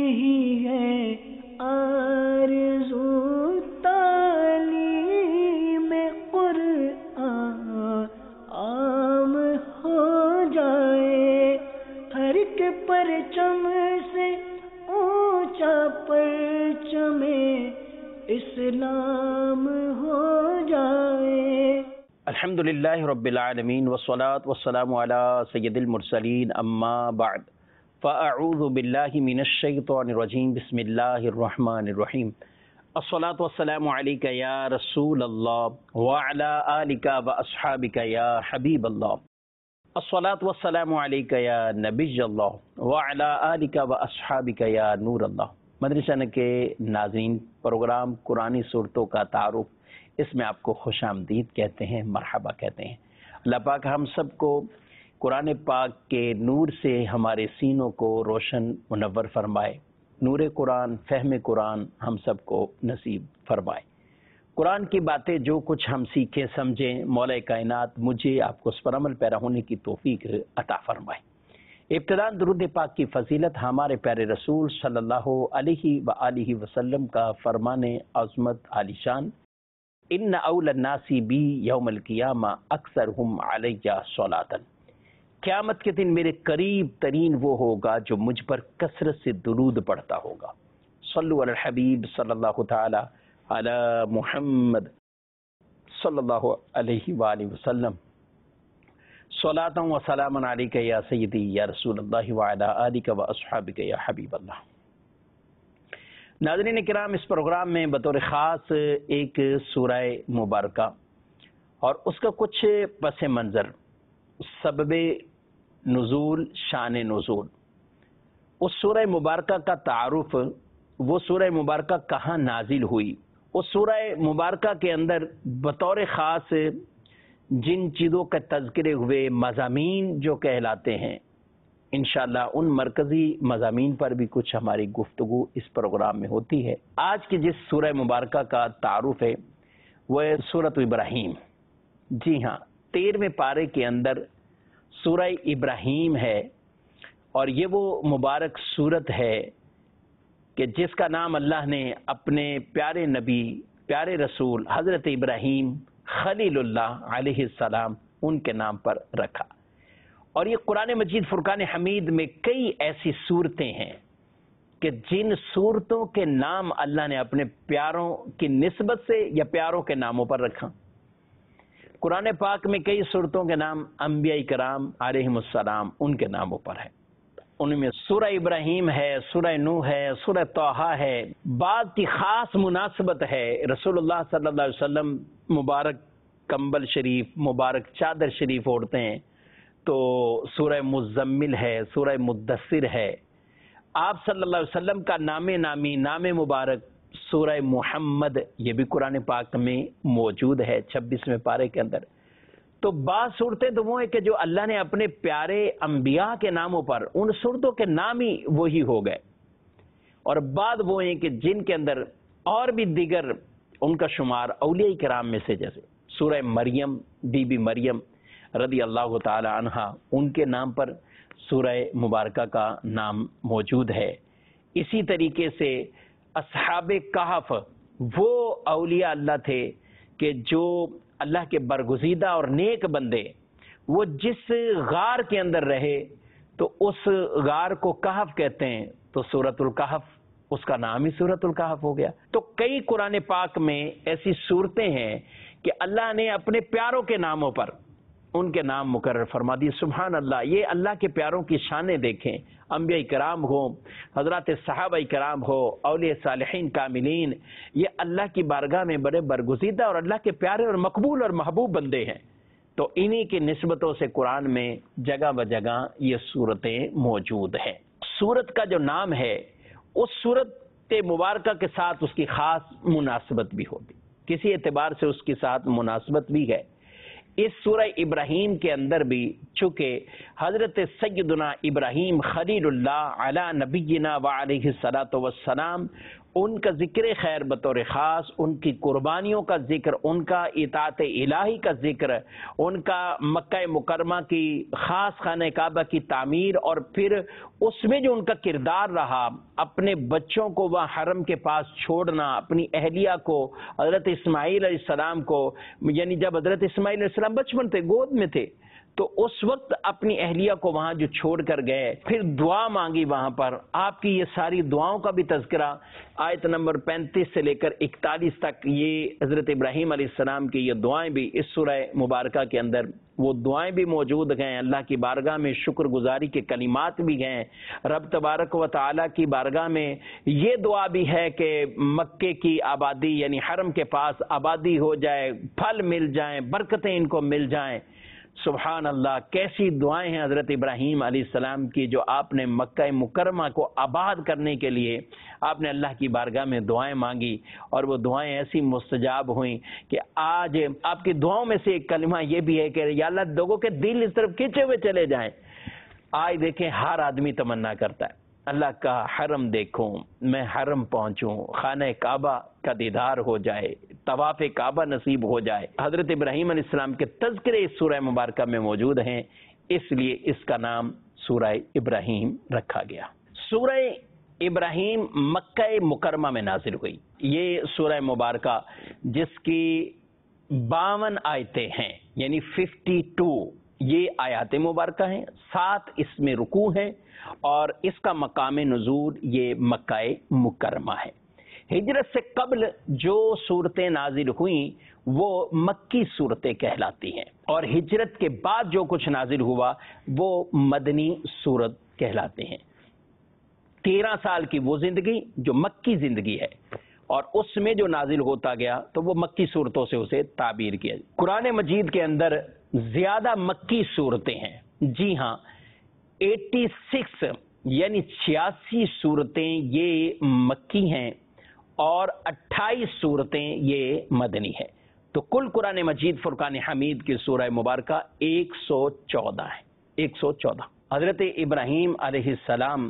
یہی ہے آرزو تعلیم قرآن عام ہو جائے، ہر ایک پرچم سے اونچا پرچم اسلام ہو جائے۔ الحمدللہ رب العالمین والصلاة والسلام علی سید المرسلین، اما بعد فاعوذ باللہ من الشیطان الرجیم، بسم اللہ الرحمن الرحیم۔ الصلاة والسلام علیک یا رسول اللہ وعلی آلک واصحابک یا حبیب اللہ۔ الصلاة والسلام علیک یا نبی اللہ وعلی آلک واصحابک یا نور اللہ۔ مدرسہ کے ناظرین، پروگرام قرآنی صورتوں کا تعارف، اس میں آپ کو خوش آمدید کہتے ہیں، مرحبا کہتے ہیں۔ اللہ پاک ہم سب کو قرآن پاک کے نور سے ہمارے سینوں کو روشن منور فرمائے، نور قرآن، فہم قرآن ہم سب کو نصیب فرمائے۔ قرآن کی باتیں جو کچھ ہم سیکھیں سمجھیں، مولا کائنات مجھے آپ کو اس پر عمل پیرا ہونے کی توفیق عطا فرمائے۔ ابتداء درود پاک کی فضیلت ہمارے پیارے رسول صلی اللہ علیہ وآلہ وسلم کا فرمان عظمت عالی شان، ان اول الناس بی یوم القیامہ اکثرہم علی صلاۃ، قیامت کے دن میرے قریب ترین وہ ہوگا جو مجھ پر کثرت سے درود پڑھتا ہوگا۔ صلو علی الحبیب صلی اللہ تعالی علی محمد صلی اللہ علیہ وآلہ وسلم، صلاۃ و سلام علیک یا سیدی یا رسول اللہ وعلی آلک و اصحابک یا حبیب اللہ۔ ناظرین کرام، اس پروگرام میں بطور خاص ایک سورہ مبارکہ اور اس کا کچھ پس منظر، سبب نزول، شان نزول، اس سورہ مبارکہ کا تعارف، وہ سورہ مبارکہ کہاں نازل ہوئی، اس سورہ مبارکہ کے اندر بطور خاص جن چیزوں کا تذکرے ہوئے، مضامین جو کہلاتے ہیں، انشاءاللہ ان مرکزی مضامین پر بھی کچھ ہماری گفتگو اس پروگرام میں ہوتی ہے۔ آج کی جس سورہ مبارکہ کا تعارف ہے وہ ہے سورۃ ابراہیم۔ جی ہاں، 13ویں پارے کے اندر سورہ ابراہیم ہے، اور یہ وہ مبارک سورت ہے کہ جس کا نام اللہ نے اپنے پیارے نبی، پیارے رسول حضرت ابراہیم خلیل اللہ علیہ السلام ان کے نام پر رکھا۔ اور یہ قرآن مجید فرقان حمید میں کئی ایسی صورتیں ہیں کہ جن صورتوں کے نام اللہ نے اپنے پیاروں کی نسبت سے یا پیاروں کے ناموں پر رکھا۔ قرآن پاک میں کئی صورتوں کے نام انبیاء کرام علیہم السلام ان کے ناموں پر ہے۔ ان میں سورہ ابراہیم ہے، سورہ نوح ہے، سورہ طٰہٰ ہے۔ بعض کی خاص مناسبت ہے، رسول اللہ صلی اللہ علیہ وسلم مبارک کمبل شریف، مبارک چادر شریف اوڑھتے ہیں، تو سورہ مزمل ہے، سورہ مدثر ہے۔ آپ صلی اللہ علیہ وسلم کا نام نامی، نام مبارک سورہ محمد، یہ بھی قرآن پاک میں موجود ہے 26ویں پارے کے اندر۔ تو بعض صورتیں تو وہ ہیں کہ جو اللہ نے اپنے پیارے انبیاء کے ناموں پر، ان صورتوں کے نام ہی وہی ہو گئے، اور بعض وہ ہیں کہ جن کے اندر اور بھی دیگر ان کا شمار اولیاء کرام میں سے، جیسے سورہ مریم، بی بی مریم رضی اللہ تعالی عنہا، ان کے نام پر سورہ مبارکہ کا نام موجود ہے۔ اسی طریقے سے اصحاب کہف، وہ اولیاء اللہ تھے کہ جو اللہ کے برگزیدہ اور نیک بندے، وہ جس غار کے اندر رہے تو اس غار کو کہف کہتے ہیں، تو سورۃ الکہف اس کا نام ہی سورۃ الکہف ہو گیا۔ تو کئی قرآن پاک میں ایسی صورتیں ہیں کہ اللہ نے اپنے پیاروں کے ناموں پر ان کے نام مقرر فرما دیے۔ سبحان اللہ، یہ اللہ کے پیاروں کی شانیں دیکھیں، انبیاء کرام ہو، حضرات صحابہ کرام ہو، اولیاء صالحین کاملین، یہ اللہ کی بارگاہ میں بڑے برگزیدہ اور اللہ کے پیارے اور مقبول اور محبوب بندے ہیں۔ تو انہی کی نسبتوں سے قرآن میں جگہ بجگہ یہ صورتیں موجود ہیں۔ سورت کا جو نام ہے، اس سورت مبارکہ کے ساتھ اس کی خاص مناسبت بھی ہوتی، کسی اعتبار سے اس کے ساتھ مناسبت بھی ہے۔ اس سورہ ابراہیم کے اندر بھی چونکہ حضرت سیدنا ابراہیم خلیل اللہ علی نبینا وعلیہ الصلاۃ والسلام، ان کا ذکر خیر بطور خاص، ان کی قربانیوں کا ذکر، ان کا اطاعت الہی کا ذکر، ان کا مکہ مکرمہ کی خاص خانہ کعبہ کی تعمیر، اور پھر اس میں جو ان کا کردار رہا، اپنے بچوں کو وہاں حرم کے پاس چھوڑنا، اپنی اہلیہ کو، حضرت اسماعیل علیہ السلام کو، یعنی جب حضرت اسماعیل علیہ السلام بچپن تھے، گود میں تھے، تو اس وقت اپنی اہلیہ کو وہاں جو چھوڑ کر گئے، پھر دعا مانگی وہاں پر، آپ کی یہ ساری دعاؤں کا بھی تذکرہ آیت نمبر 35 سے لے کر 41 تک، یہ حضرت ابراہیم علیہ السلام کی یہ دعائیں بھی اس سورہ مبارکہ کے اندر وہ دعائیں بھی موجود ہیں، اللہ کی بارگاہ میں شکر گزاری کے کلمات بھی ہیں، رب تبارک و تعالیٰ کی بارگاہ میں یہ دعا بھی ہے کہ مکے کی آبادی یعنی حرم کے پاس آبادی ہو جائے، پھل مل جائیں، برکتیں ان کو مل جائیں۔ سبحان اللہ، کیسی دعائیں ہیں حضرت ابراہیم علیہ السلام کی، جو آپ نے مکہ مکرمہ کو آباد کرنے کے لیے آپ نے اللہ کی بارگاہ میں دعائیں مانگی، اور وہ دعائیں ایسی مستجاب ہوئیں کہ آج آپ کی دعاؤں میں سے ایک کلمہ یہ بھی ہے کہ یا اللہ لوگوں کے دل اس طرف کھینچے ہوئے چلے جائیں۔ آج دیکھیں ہر آدمی تمنا کرتا ہے اللہ کا حرم دیکھوں، میں حرم پہنچوں، خانہ کعبہ کا دیدار ہو جائے، طواف کعبہ نصیب ہو جائے۔ حضرت ابراہیم علیہ السلام کے تذکرے اس سورہ مبارکہ میں موجود ہیں، اس لیے اس کا نام سورہ ابراہیم رکھا گیا۔ سورہ ابراہیم مکہ مکرمہ میں نازل ہوئی۔ یہ سورہ مبارکہ جس کی 52 آیتیں ہیں، یعنی 52 یہ آیات مبارکہ ہیں، 7 اس میں رکوع ہیں، اور اس کا مقام نزول یہ مکہ مکرمہ ہے۔ ہجرت سے قبل جو صورتیں نازل ہوئیں وہ مکی صورتیں کہلاتی ہیں، اور ہجرت کے بعد جو کچھ نازل ہوا وہ مدنی صورت کہلاتے ہیں۔ 13 سال کی وہ زندگی جو مکی زندگی ہے، اور اس میں جو نازل ہوتا گیا تو وہ مکی صورتوں سے اسے تعبیر کیا۔ قرآن مجید کے اندر زیادہ مکی صورتیں ہیں، جی ہاں، 86 یعنی 86 صورتیں یہ مکی ہیں، اور 28 صورتیں یہ مدنی ہے۔ تو کل قرآن مجید فرقان حمید کی سورہ مبارکہ 114 ہے، 114۔ حضرت ابراہیم علیہ السلام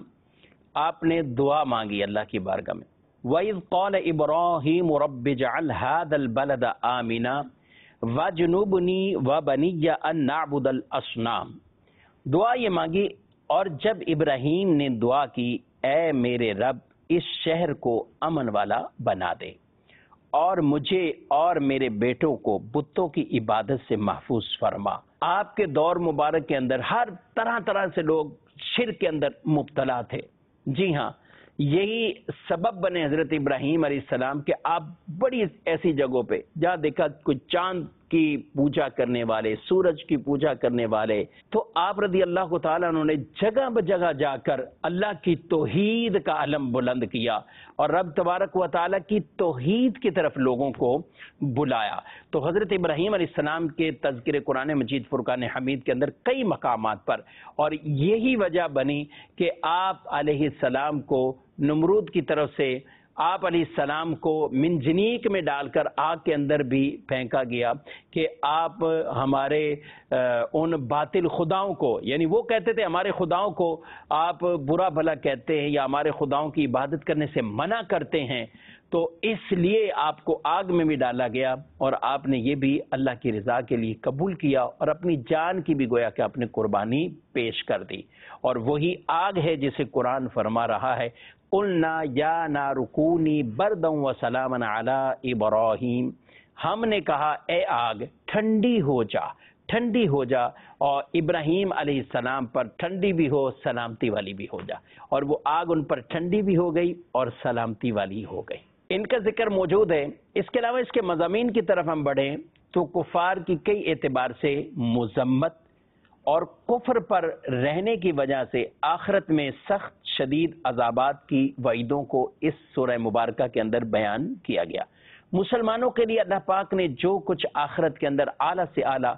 آپ نے دعا مانگی اللہ کی بارگاہ میں، وَإِذْ قَالَ إِبْرَاهِيمُ رَبِّ اجْعَلْ هَذَا الْبَلَدَ آمِنًا وَاجْنُبْنِي وَبَنِيَّ أَن نَّعْبُدَ الْأَصْنَامَ۔ دعا یہ مانگی، اور جب ابراہیم نے دعا کی، اے میرے رب اس شہر کو امن والا بنا دے، اور مجھے اور میرے بیٹوں کو بتوں کی عبادت سے محفوظ فرما۔ آپ کے دور مبارک کے اندر ہر طرح طرح سے لوگ شرک کے اندر مبتلا تھے، جی ہاں، یہی سبب بنے حضرت ابراہیم علیہ السلام کہ آپ بڑی ایسی جگہوں پہ جہاں دیکھا کوئی چاند کی پوجا کرنے والے، سورج کی پوجا کرنے والے، تو آپ رضی اللہ تعالیٰ انہوں نے جگہ بجگہ جا کر اللہ کی توحید کا علم بلند کیا، اور رب تبارک و تعالیٰ کی توحید کی طرف لوگوں کو بلایا۔ تو حضرت ابراہیم علیہ السلام کے تذکر قرآن مجید فرقان حمید کے اندر کئی مقامات پر، اور یہی وجہ بنی کہ آپ علیہ السلام کو نمرود کی طرف سے آپ علیہ السلام کو منجنیق میں ڈال کر آگ کے اندر بھی پھینکا گیا کہ آپ ہمارے ان باطل خداؤں کو، یعنی وہ کہتے تھے ہمارے خداؤں کو آپ برا بھلا کہتے ہیں یا ہمارے خداؤں کی عبادت کرنے سے منع کرتے ہیں، تو اس لیے آپ کو آگ میں بھی ڈالا گیا، اور آپ نے یہ بھی اللہ کی رضا کے لیے قبول کیا، اور اپنی جان کی بھی گویا کہ آپ نے قربانی پیش کر دی، اور وہی آگ ہے جسے قرآن فرما رہا ہے قُلْنَا يَا نَارُ كُونِي بَرْدًا وَسَلَامًا عَلَىٰ إِبْرَاهِيمَ، ہم نے کہا اے آگ ٹھنڈی ہو جا، ٹھنڈی ہو جا، اور ابراہیم علیہ السلام پر ٹھنڈی بھی ہو، سلامتی والی بھی ہو جا، اور وہ آگ ان پر ٹھنڈی بھی ہو گئی اور سلامتی والی ہو گئی۔ ان کا ذکر موجود ہے۔ اس کے علاوہ اس کے مضامین کی طرف ہم بڑھیں تو کفار کی کئی اعتبار سے مذمت اور کفر پر رہنے کی وجہ سے آخرت میں سخت شدید عذابات کی وعیدوں کو اس سورہ مبارکہ کے اندر بیان کیا گیا۔ مسلمانوں کے لیے اللہ پاک نے جو کچھ آخرت کے اندر اعلیٰ سے اعلیٰ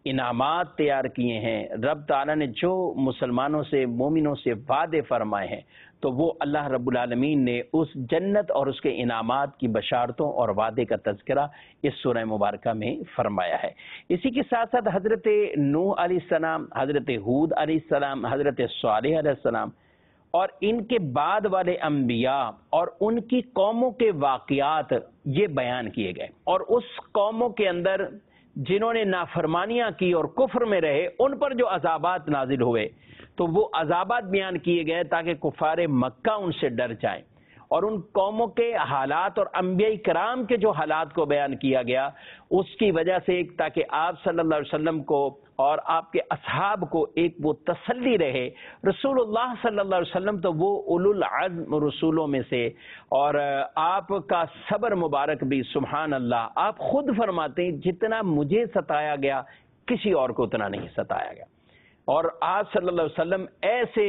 انعامات تیار کیے ہیں، رب تعالیٰ نے جو مسلمانوں سے مومنوں سے وعدے فرمائے ہیں، تو وہ اللہ رب العالمین نے اس جنت اور اس کے انعامات کی بشارتوں اور وعدے کا تذکرہ اس سورہ مبارکہ میں فرمایا ہے۔ اسی کے ساتھ ساتھ حضرت نوح علیہ السلام، حضرت ہود علیہ السلام، حضرت صالح علیہ السلام اور ان کے بعد والے انبیاء اور ان کی قوموں کے واقعات یہ بیان کیے گئے، اور اس قوموں کے اندر جنہوں نے نافرمانیاں کی اور کفر میں رہے ان پر جو عذابات نازل ہوئے تو وہ عذابات بیان کیے گئے تاکہ کفار مکہ ان سے ڈر جائیں، اور ان قوموں کے حالات اور انبیاء کرام کے جو حالات کو بیان کیا گیا اس کی وجہ سے ایک تاکہ آپ صلی اللہ علیہ وسلم کو اور آپ کے اصحاب کو ایک وہ تسلی رہے۔ رسول اللہ صلی اللہ علیہ وسلم تو وہ اولو العزم رسولوں میں سے، اور آپ کا صبر مبارک بھی سبحان اللہ، آپ خود فرماتے ہیں جتنا مجھے ستایا گیا کسی اور کو اتنا نہیں ستایا گیا، اور آپ صلی اللہ علیہ وسلم ایسے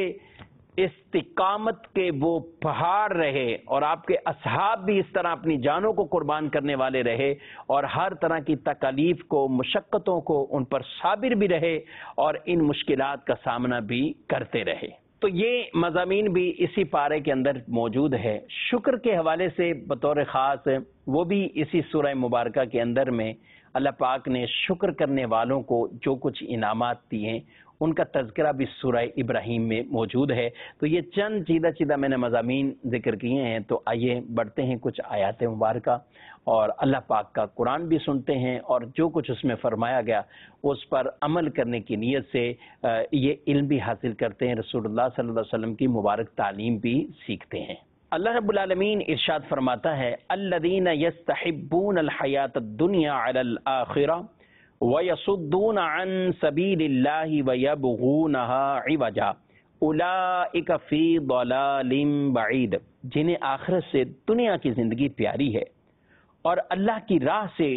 استقامت کے وہ پہاڑ رہے، اور آپ کے اصحاب بھی اس طرح اپنی جانوں کو قربان کرنے والے رہے، اور ہر طرح کی تکالیف کو، مشقتوں کو ان پر صابر بھی رہے، اور ان مشکلات کا سامنا بھی کرتے رہے۔ تو یہ مضامین بھی اسی پارے کے اندر موجود ہے۔ شکر کے حوالے سے بطور خاص وہ بھی اسی سورہ مبارکہ کے اندر میں اللہ پاک نے شکر کرنے والوں کو جو کچھ انعامات دیے ہیں ان کا تذکرہ بھی سورہ ابراہیم میں موجود ہے۔ تو یہ چند چیدہ میں نے مضامین ذکر کیے ہیں، تو آئیے بڑھتے ہیں کچھ آیات مبارکہ اور اللہ پاک کا قرآن بھی سنتے ہیں، اور جو کچھ اس میں فرمایا گیا اس پر عمل کرنے کی نیت سے یہ علم بھی حاصل کرتے ہیں، رسول اللہ صلی اللہ علیہ وسلم کی مبارک تعلیم بھی سیکھتے ہیں۔ اللہ رب العالمین ارشاد فرماتا ہے الذین یستحبون الحیات الدنیا علی الآخرہ وَيَصُدُّونَ عَن سَبِيلِ اللَّهِ وَيَبْغُونَهَا عِوَجًا أُولَئِكَ فِي ضَلَالٍ بَعِيدٍ، جنہیں آخرت سے دنیا کی زندگی پیاری ہے اور اللہ کی راہ سے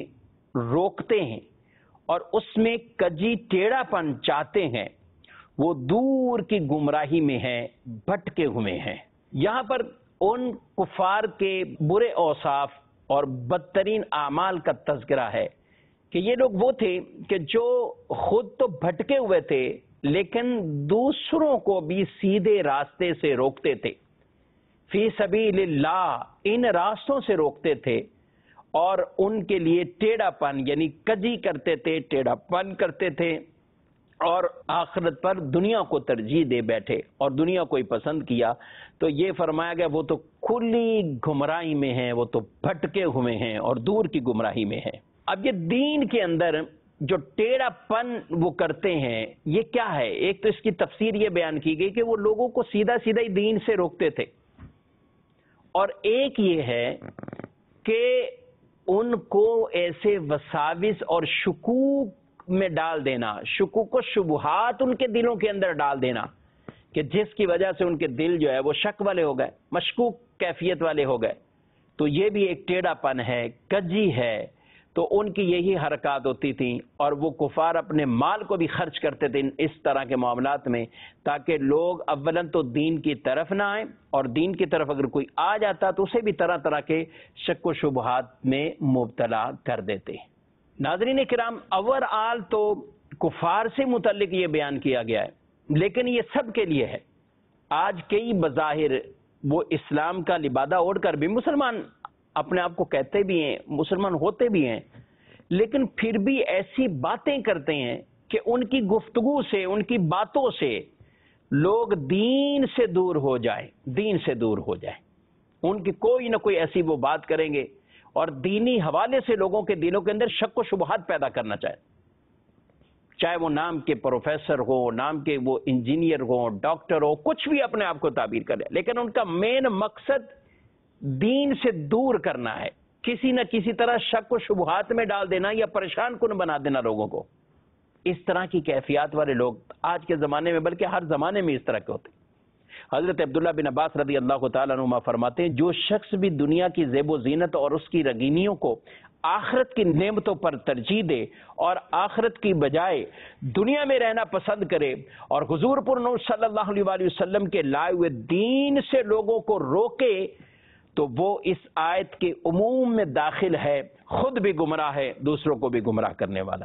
روکتے ہیں اور اس میں کجی ٹیڑھا پن چاہتے ہیں، وہ دور کی گمراہی میں ہیں، بھٹکے ہوئے ہیں۔ یہاں پر ان کفار کے برے اوصاف اور بدترین اعمال کا تذکرہ ہے کہ یہ لوگ وہ تھے کہ جو خود تو بھٹکے ہوئے تھے لیکن دوسروں کو بھی سیدھے راستے سے روکتے تھے، فی سبیل اللہ، ان راستوں سے روکتے تھے، اور ان کے لیے ٹیڑھا پن یعنی کجی کرتے تھے، ٹیڑھا پن کرتے تھے، اور آخرت پر دنیا کو ترجیح دے بیٹھے اور دنیا کو ہی پسند کیا۔ تو یہ فرمایا گیا وہ تو کھلی گمراہی میں ہیں، وہ تو بھٹکے ہوئے ہیں اور دور کی گمراہی میں ہیں۔ اب یہ دین کے اندر جو ٹیڑھا پن وہ کرتے ہیں یہ کیا ہے؟ ایک تو اس کی تفسیر یہ بیان کی گئی کہ وہ لوگوں کو سیدھا ہی دین سے روکتے تھے، اور ایک یہ ہے کہ ان کو ایسے وساوس اور شکوک میں ڈال دینا، شکوک و شبہات ان کے دلوں کے اندر ڈال دینا کہ جس کی وجہ سے ان کے دل جو ہے وہ شک والے ہو گئے، مشکوک کیفیت والے ہو گئے۔ تو یہ بھی ایک ٹیڑھا پن ہے، کجی ہے۔ تو ان کی یہی حرکات ہوتی تھیں، اور وہ کفار اپنے مال کو بھی خرچ کرتے تھے اس طرح کے معاملات میں تاکہ لوگ اولاً تو دین کی طرف نہ آئیں، اور دین کی طرف اگر کوئی آ جاتا تو اسے بھی طرح طرح کے شک و شبہات میں مبتلا کر دیتے۔ ناظرین کرام، اوور آل تو کفار سے متعلق یہ بیان کیا گیا ہے، لیکن یہ سب کے لیے ہے۔ آج کئی بظاہر وہ اسلام کا لبادہ اوڑھ کر بھی مسلمان اپنے آپ کو کہتے بھی ہیں، مسلمان ہوتے بھی ہیں، لیکن پھر بھی ایسی باتیں کرتے ہیں کہ ان کی گفتگو سے، ان کی باتوں سے لوگ دین سے دور ہو جائیں، دین سے دور ہو جائیں۔ ان کی کوئی نہ کوئی ایسی وہ بات کریں گے اور دینی حوالے سے لوگوں کے دلوں کے اندر شک و شبہات پیدا کرنا چاہے وہ نام کے پروفیسر ہو، نام کے وہ انجینئر ہو، ڈاکٹر ہو، کچھ بھی اپنے آپ کو تعبیر کرے، لیکن ان کا مین مقصد دین سے دور کرنا ہے، کسی نہ کسی طرح شک و شبہات میں ڈال دینا یا پریشان کن بنا دینا لوگوں کو۔ اس طرح کی کیفیات والے لوگ آج کے زمانے میں بلکہ ہر زمانے میں اس طرح کے ہوتے ہیں۔ حضرت عبداللہ بن عباس رضی اللہ تعالیٰ عنہما فرماتے ہیں جو شخص بھی دنیا کی زیب و زینت اور اس کی رنگینیوں کو آخرت کی نعمتوں پر ترجیح دے اور آخرت کی بجائے دنیا میں رہنا پسند کرے اور حضور پر نور صلی اللہ علیہ وسلم کے لائے ہوئے دین سے لوگوں کو روکے تو وہ اس آیت کے عموم میں داخل ہے، خود بھی گمراہ ہے، دوسروں کو بھی گمراہ کرنے والا ہے۔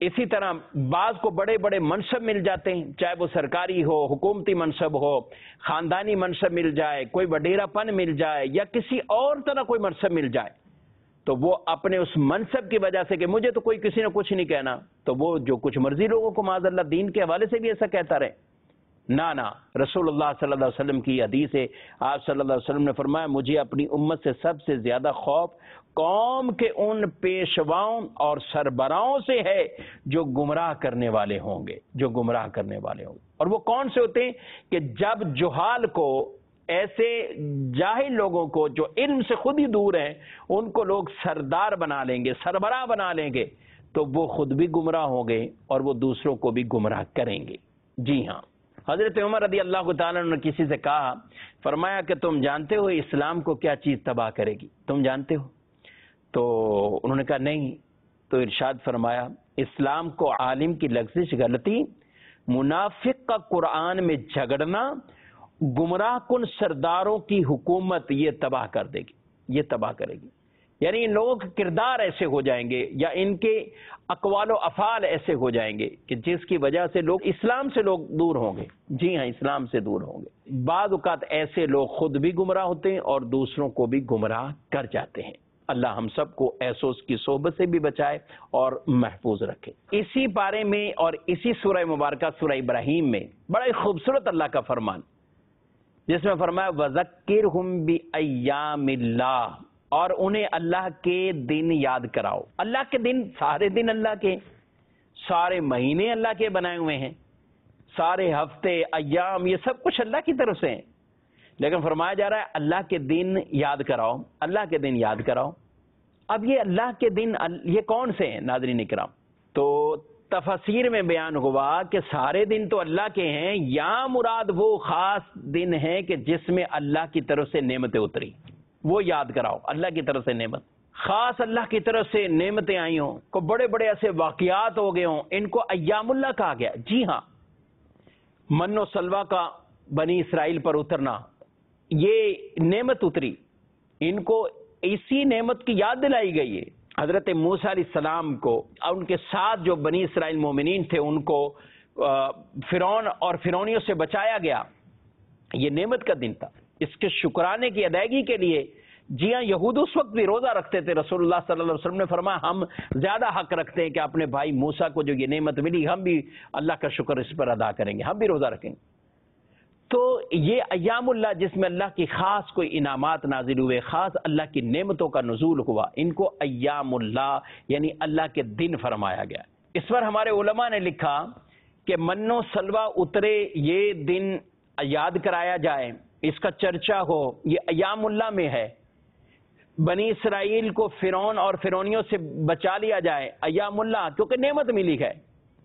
اسی طرح بعض کو بڑے بڑے منصب مل جاتے ہیں، چاہے وہ سرکاری ہو، حکومتی منصب ہو، خاندانی منصب مل جائے، کوئی وڈیرا پن مل جائے یا کسی اور طرح کوئی منصب مل جائے، تو وہ اپنے اس منصب کی وجہ سے کہ مجھے تو کوئی کسی نے کچھ نہیں کہنا، تو وہ جو کچھ مرضی لوگوں کو معاذ اللہ دین کے حوالے سے بھی ایسا کہتا رہے۔ نہ رسول اللہ صلی اللہ علیہ وسلم کی حدیث ہے، آپ صلی اللہ علیہ وسلم نے فرمایا مجھے اپنی امت سے سب سے زیادہ خوف قوم کے ان پیشواؤں اور سربراہوں سے ہے جو گمراہ کرنے والے ہوں گے، جو گمراہ کرنے والے ہوں گے۔ اور وہ کون سے ہوتے ہیں کہ جب جہال کو، ایسے جاہل لوگوں کو جو علم سے خود ہی دور ہیں، ان کو لوگ سردار بنا لیں گے، سربراہ بنا لیں گے، تو وہ خود بھی گمراہ ہوں گے اور وہ دوسروں کو بھی گمراہ کریں گے۔ جی ہاں، حضرت عمر رضی اللہ تعالیٰ نے کسی سے کہا، فرمایا کہ تم جانتے ہو اسلام کو کیا چیز تباہ کرے گی، تم جانتے ہو؟ تو انہوں نے کہا نہیں، تو ارشاد فرمایا اسلام کو عالم کی لغزش، غلطی، منافق کا قرآن میں جھگڑنا، گمراہ کن سرداروں کی حکومت یہ تباہ کر دے گی، یہ تباہ کرے گی۔ یعنی ان لوگوں کے کردار ایسے ہو جائیں گے یا ان کے اقوال و افعال ایسے ہو جائیں گے کہ جس کی وجہ سے لوگ اسلام سے لوگ دور ہوں گے۔ جی ہاں، اسلام سے دور ہوں گے۔ بعض اوقات ایسے لوگ خود بھی گمراہ ہوتے ہیں اور دوسروں کو بھی گمراہ کر جاتے ہیں۔ اللہ ہم سب کو ایسوس کی صحبت سے بھی بچائے اور محفوظ رکھے۔ اسی بارے میں اور اسی سورہ مبارکہ سورہ ابراہیم میں بڑا ہی خوبصورت اللہ کا فرمان، جس میں فرمایا وَذَكِّرْهُمْ بِأَيَّامِ اللَّهِ، اور انہیں اللہ کے دن یاد کراؤ۔ اللہ کے دن، سارے دن اللہ کے، سارے مہینے اللہ کے بنائے ہوئے ہیں، سارے ہفتے، ایام، یہ سب کچھ اللہ کی طرف سے ہیں، لیکن فرمایا جا رہا ہے اللہ کے دن یاد کراؤ، اللہ کے دن یاد کراؤ۔ اب یہ اللہ کے دن یہ کون سے ہیں ناظرین کرام؟ تو تفسیر میں بیان ہوا کہ سارے دن تو اللہ کے ہیں، یا مراد وہ خاص دن ہے کہ جس میں اللہ کی طرف سے نعمتیں اتری، وہ یاد کراؤ۔ اللہ کی طرف سے نعمت، خاص اللہ کی طرف سے نعمتیں آئی ہوں، کو بڑے بڑے ایسے واقعات ہو گئے ہوں، ان کو ایام اللہ کہا گیا۔ جی ہاں، من و سلوہ کا بنی اسرائیل پر اترنا، یہ نعمت اتری، ان کو اسی نعمت کی یاد دلائی گئی ہے۔ حضرت موسیٰ علیہ السلام کو اور ان کے ساتھ جو بنی اسرائیل مومنین تھے ان کو فرعون اور فرعونیوں سے بچایا گیا، یہ نعمت کا دن تھا۔ اس کے شکرانے کی ادائیگی کے لیے، جی ہاں، یہود اس وقت بھی روزہ رکھتے تھے۔ رسول اللہ صلی اللہ علیہ وسلم نے فرمایا ہم زیادہ حق رکھتے ہیں کہ اپنے بھائی موسیٰ کو جو یہ نعمت ملی، ہم بھی اللہ کا شکر اس پر ادا کریں گے، ہم بھی روزہ رکھیں گے۔ تو یہ ایام اللہ جس میں اللہ کی خاص کوئی انعامات نازل ہوئے، خاص اللہ کی نعمتوں کا نزول ہوا، ان کو ایام اللہ یعنی اللہ کے دن فرمایا گیا۔ اس پر ہمارے علماء نے لکھا کہ من و سلوہ اترے، یہ دن یاد کرایا جائے، اس کا چرچا ہو، یہ ایام اللہ میں ہے۔ بنی اسرائیل کو فرعون اور فرعونیوں سے بچا لیا جائے، ایام اللہ، کیونکہ نعمت ملی ہے۔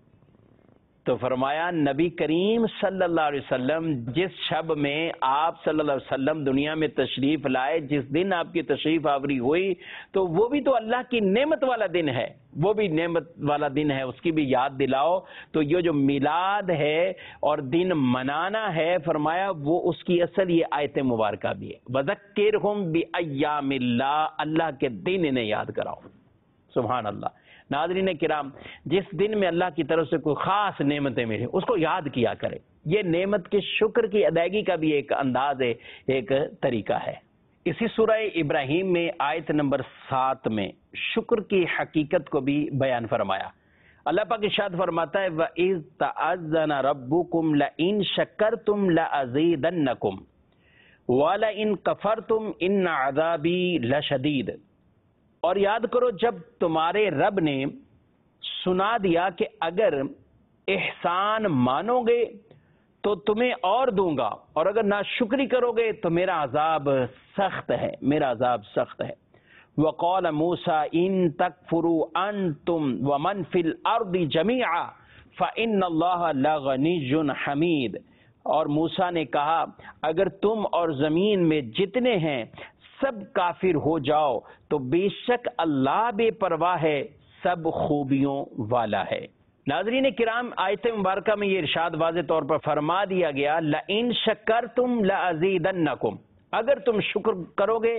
تو فرمایا نبی کریم صلی اللہ علیہ وسلم جس شب میں آپ صلی اللہ علیہ وسلم دنیا میں تشریف لائے، جس دن آپ کی تشریف آوری ہوئی، تو وہ بھی تو اللہ کی نعمت والا دن ہے، وہ بھی نعمت والا دن ہے، اس کی بھی یاد دلاؤ۔ تو یہ جو میلاد ہے اور دن منانا ہے، فرمایا وہ اس کی اصل یہ آیت مبارکہ بھی ہے، وَذَكِّرْهُمْ بِأَيَّامِ اللَّهِ، اللہ کے دن انہیں یاد کراؤ۔ سبحان اللہ۔ ناظرین کرام، جس دن میں اللہ کی طرف سے کوئی خاص نعمتیں ملی، اس کو یاد کیا کرے۔ یہ نعمت کے شکر کی ادائیگی کا بھی ایک انداز ہے، ایک طریقہ ہے۔ اسی سورہ ابراہیم میں آیت نمبر 7 میں شکر کی حقیقت کو بھی بیان فرمایا۔ اللہ پاک ارشاد فرماتا ہے وَإِذْ تَأَذَّنَ رَبُّكُمْ لَئِن شَكَرْتُمْ لَأَزِيدَنَّكُمْ وَلَئِن كَفَرْتُمْ إِنَّ عَذَابِي لَشَدِيدٌ۔ اور یاد کرو جب تمہارے رب نے سنا دیا کہ اگر احسان مانو گے تو تمہیں اور دوں گا، اور اگر ناشکری کرو گے تو میرا عذاب سخت ہے، میرا عذاب سخت ہے۔ وَقَالَ مُوسَىٰ إِن تَكْفُرُوا أَنتُمْ وَمَنْ فِي الْأَرْضِ جَمِيعًا فَإِنَّ اللَّهَ لَغَنِيٌّ حَمِيدٌ۔ اور موسیٰ نے کہا اگر تم اور زمین میں جتنے ہیں سب کافر ہو جاؤ تو بے شک اللہ بے پرواہ ہے، سب خوبیوں والا ہے۔ ناظرین کرام، آیت مبارکہ میں یہ ارشاد واضح طور پر فرما دیا گیا لَئِن شَكَرْتُمْ لَأَزِيدَنَّكُمْ، اگر تم شکر کرو گے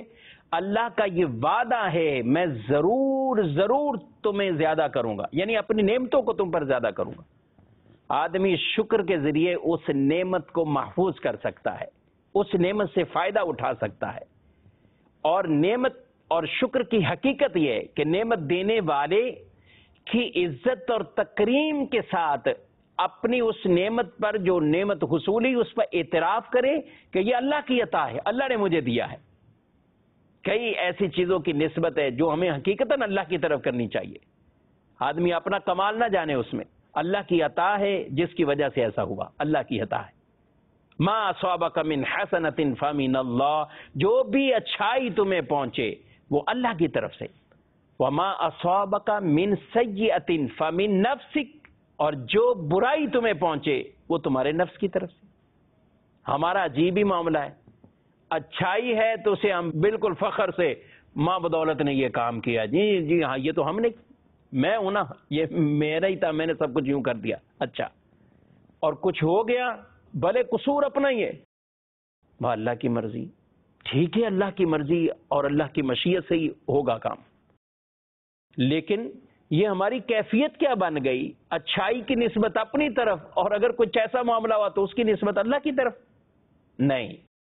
اللہ کا یہ وعدہ ہے میں ضرور ضرور تمہیں زیادہ کروں گا، یعنی اپنی نعمتوں کو تم پر زیادہ کروں گا۔ آدمی شکر کے ذریعے اس نعمت کو محفوظ کر سکتا ہے، اس نعمت سے فائدہ اٹھا سکتا ہے۔ اور نعمت اور شکر کی حقیقت یہ ہے کہ نعمت دینے والے کی عزت اور تکریم کے ساتھ اپنی اس نعمت پر جو نعمت حصولی اس پر اعتراف کرے کہ یہ اللہ کی عطا ہے، اللہ نے مجھے دیا ہے۔ کئی ایسی چیزوں کی نسبت ہے جو ہمیں حقیقتاً اللہ کی طرف کرنی چاہیے۔ آدمی اپنا کمال نہ جانے، اس میں اللہ کی عطا ہے جس کی وجہ سے ایسا ہوا، اللہ کی عطا ہے۔ ما اصابک من حسنۃ فمن اللہ، جو بھی اچھائی تمہیں پہنچے وہ اللہ کی طرف سے۔ وما اصابک من سیئۃ فمن نفسک، اور جو برائی تمہیں پہنچے وہ تمہارے نفس کی طرف سے۔ ہمارا عجیب ہی معاملہ ہے، اچھائی ہے تو اسے ہم بالکل فخر سے ماں بدولت نے یہ کام کیا، جی ہاں یہ تو ہم نے، میں ہوں نا، یہ میرا ہی تھا، میں نے سب کچھ یوں کر دیا۔ اچھا، اور کچھ ہو گیا بھلے قصور اپنا ہی ہے، وہ اللہ کی مرضی، ٹھیک ہے، اللہ کی مرضی اور اللہ کی مشیت سے ہی ہوگا کام۔ لیکن یہ ہماری کیفیت کیا بن گئی؟ اچھائی کی نسبت اپنی طرف، اور اگر کچھ ایسا معاملہ ہوا تو اس کی نسبت اللہ کی طرف نہیں۔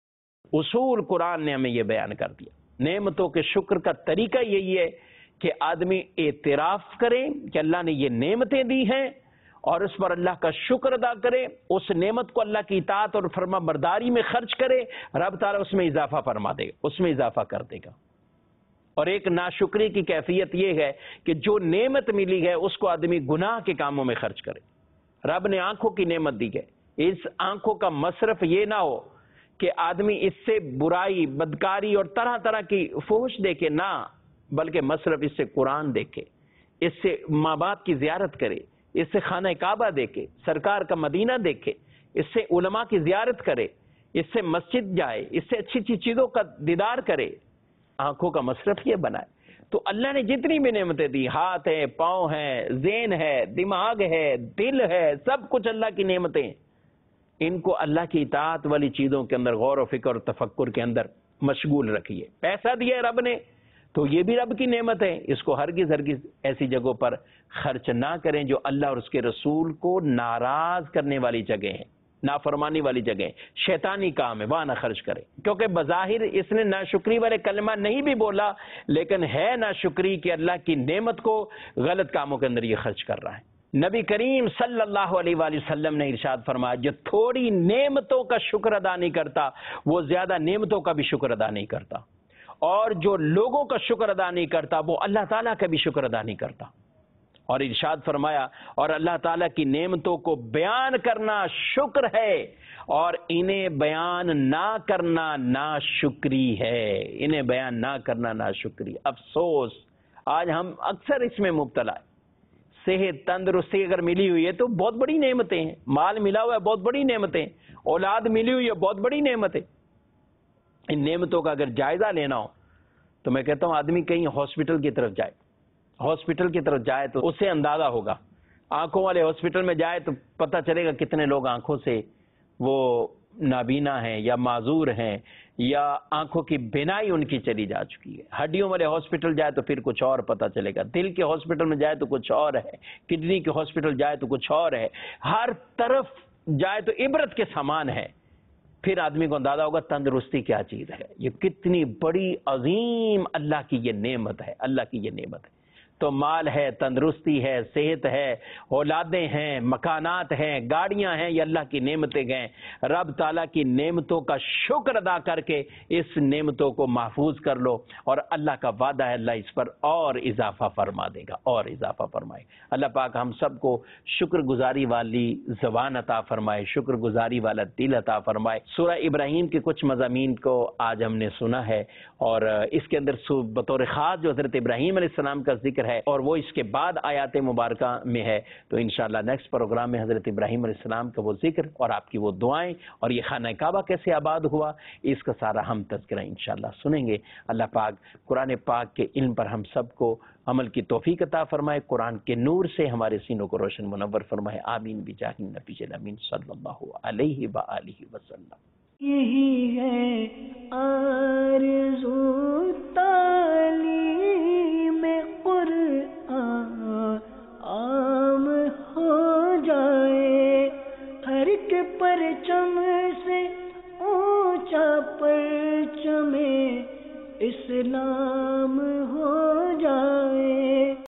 اصول قرآن نے ہمیں یہ بیان کر دیا۔ نعمتوں کے شکر کا طریقہ یہی ہے کہ آدمی اعتراف کرے کہ اللہ نے یہ نعمتیں دی ہیں اور اس پر اللہ کا شکر ادا کرے، اس نعمت کو اللہ کی اطاعت اور فرما برداری میں خرچ کرے، رب تعالیٰ اس میں اضافہ فرما دے گا، اس میں اضافہ کر دے گا۔ اور ایک ناشکری کی کیفیت یہ ہے کہ جو نعمت ملی ہے اس کو آدمی گناہ کے کاموں میں خرچ کرے۔ رب نے آنکھوں کی نعمت دی ہے، اس آنکھوں کا مصرف یہ نہ ہو کہ آدمی اس سے برائی، بدکاری اور طرح طرح کی فحش دیکھے، نہ، بلکہ مصرف اس سے قرآن دیکھے، اس سے ماں باپ کی زیارت کرے، اس سے خانہ کعبہ دیکھے، سرکار کا مدینہ دیکھے، اس سے علماء کی زیارت کرے، اس سے مسجد جائے، اس سے اچھی اچھی چیزوں کا دیدار کرے۔ آنکھوں کا مصرف یہ بنائے۔ تو اللہ نے جتنی بھی نعمتیں دی، ہاتھ ہے، پاؤں ہے، ذہن ہے، دماغ ہے، دل ہے، سب کچھ اللہ کی نعمتیں، ان کو اللہ کی اطاعت والی چیزوں کے اندر غور و فکر اور تفکر کے اندر مشغول رکھیے۔ پیسہ دیا ہے رب نے تو یہ بھی رب کی نعمت ہے، اس کو ہرگز ایسی جگہوں پر خرچ نہ کریں جو اللہ اور اس کے رسول کو ناراض کرنے والی جگہ ہیں، نافرمانی والی جگہ، شیطانی کام ہے، وہاں نہ خرچ کریں۔ کیونکہ بظاہر اس نے ناشکری والے کلمہ نہیں بھی بولا، لیکن ہے ناشکری کہ اللہ کی نعمت کو غلط کاموں کے اندر یہ خرچ کر رہا ہے۔ نبی کریم صلی اللہ علیہ وآلہ وسلم نے ارشاد فرمایا، جو تھوڑی نعمتوں کا شکر ادا نہیں کرتا وہ زیادہ نعمتوں کا بھی شکر ادا نہیں کرتا، اور جو لوگوں کا شکر ادا نہیں کرتا وہ اللہ تعالیٰ کا بھی شکر ادا نہیں کرتا۔ اور ارشاد فرمایا، اور اللہ تعالیٰ کی نعمتوں کو بیان کرنا شکر ہے اور انہیں بیان نہ کرنا ناشکری ہے، انہیں بیان نہ کرنا ناشکری۔ افسوس، آج ہم اکثر اس میں مبتلا ہے۔ صحت، تندرستی اگر ملی ہوئی ہے تو بہت بڑی نعمتیں ہیں، مال ملا ہوا ہے بہت بڑی نعمتیں، اولاد ملی ہوئی ہے بہت بڑی نعمتیں۔ ان نعمتوں کا اگر جائزہ لینا ہو تو میں کہتا ہوں آدمی کہیں ہاسپٹل کی طرف جائے، ہاسپٹل کی طرف جائے تو اس سے اندازہ ہوگا۔ آنکھوں والے ہاسپٹل میں جائے تو پتہ چلے گا کتنے لوگ آنکھوں سے وہ نابینا ہیں یا معذور ہیں، یا آنکھوں کی بینائی ان کی چلی جا چکی ہے۔ ہڈیوں والے ہاسپٹل جائے تو پھر کچھ اور پتہ چلے گا، دل کے ہاسپٹل میں جائے تو کچھ اور ہے، کڈنی کے ہاسپٹل جائے تو کچھ اور ہے، ہر طرف جائے تو عبرت کے سامان ہے۔ پھر آدمی کو اندازہ ہوگا تندرستی کیا چیز ہے، یہ کتنی بڑی عظیم اللہ کی یہ نعمت ہے، اللہ کی یہ نعمت ہے۔ تو مال ہے، تندرستی ہے، صحت ہے، اولادیں ہیں، مکانات ہیں، گاڑیاں ہیں، یہ اللہ کی نعمتیں ہیں۔ رب تعالیٰ کی نعمتوں کا شکر ادا کر کے اس نعمتوں کو محفوظ کر لو، اور اللہ کا وعدہ ہے اللہ اس پر اور اضافہ فرما دے گا، اور اضافہ فرمائے۔ اللہ پاک ہم سب کو شکر گزاری والی زبان عطا فرمائے، شکر گزاری والا دل عطا فرمائے۔ سورہ ابراہیم کے کچھ مضامین کو آج ہم نے سنا ہے، اور اس کے اندر بطور خاص جو حضرت ابراہیم علیہ السلام کا ذکر ہے اور وہ اس کے بعد آیات مبارکہ میں ہے، تو انشاءاللہ نیکسٹ پروگرام میں حضرت ابراہیم علیہ السلام کا وہ ذکر اور آپ کی وہ دعائیں اور یہ خانہ کعبہ کیسے آباد ہوا، اس کا سارا ہم تذکرہ انشاءاللہ سنیں گے۔ اللہ پاک قرآن پاک کے علم پر ہم سب کو عمل کی توفیق عطا فرمائے، قرآن کے نور سے ہمارے سینوں کو روشن منور فرمائے۔ آمین بجاہ النبی الامین صلی اللہ علیہ وآلہ وسلم۔ یہی ہے آرزو تعلیم قرآن عام ہو جائے، ہر ایک پرچم سے اونچا پرچم اسلام ہو